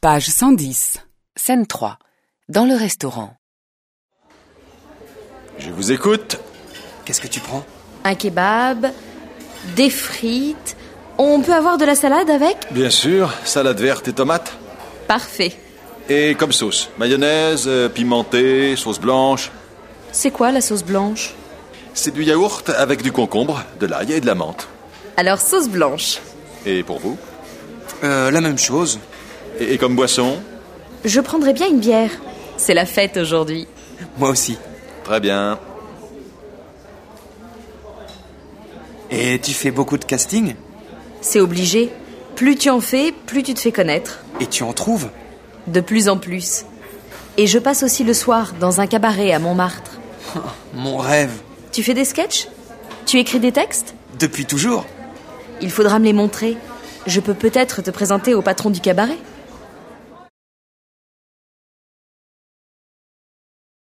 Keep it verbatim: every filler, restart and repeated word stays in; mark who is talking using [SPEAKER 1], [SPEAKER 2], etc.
[SPEAKER 1] Page cent dix.
[SPEAKER 2] Scène trois. Dans le restaurant.
[SPEAKER 3] Je vous écoute.
[SPEAKER 4] Qu'est-ce que tu prends?
[SPEAKER 5] Un kebab, des frites. On peut avoir de la salade avec?
[SPEAKER 3] Bien sûr, salade verte et tomate.
[SPEAKER 5] Parfait.
[SPEAKER 3] Et comme sauce, mayonnaise, euh, pimentée, sauce blanche.
[SPEAKER 5] C'est quoi la sauce blanche?
[SPEAKER 3] C'est du yaourt avec du concombre, de l'ail et de la menthe.
[SPEAKER 5] Alors sauce blanche.
[SPEAKER 3] Et pour vous?
[SPEAKER 4] Euh, la même chose.
[SPEAKER 3] Et, et comme boisson?
[SPEAKER 5] Je prendrais bien une bière. C'est la fête aujourd'hui.
[SPEAKER 4] Moi aussi.
[SPEAKER 3] Très bien.
[SPEAKER 4] Et tu fais beaucoup de casting?
[SPEAKER 5] C'est obligé. Plus tu en fais, plus tu te fais connaître.
[SPEAKER 4] Et tu en trouves?
[SPEAKER 5] De plus en plus. Et je passe aussi le soir dans un cabaret à Montmartre.
[SPEAKER 4] Mon rêve.
[SPEAKER 5] Tu fais des sketchs? Tu écris des textes?
[SPEAKER 4] Depuis toujours.
[SPEAKER 5] Il faudra me les montrer. Je peux peut-être te présenter au patron du cabaret.